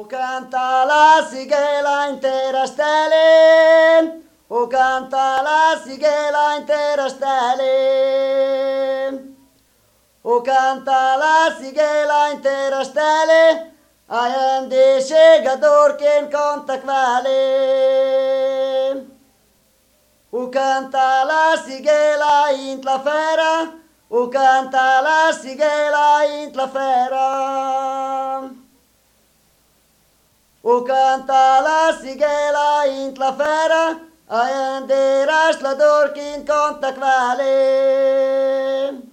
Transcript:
O canta la sigela intera stelle, o canta la sigela intera stelle, o canta la sigela intera stelle, aien de segador ken conta quale. O canta la sigela int la fera, o canta la sigela int la fera. O canta la sigela int la fera, aien de raslador kin conta quale.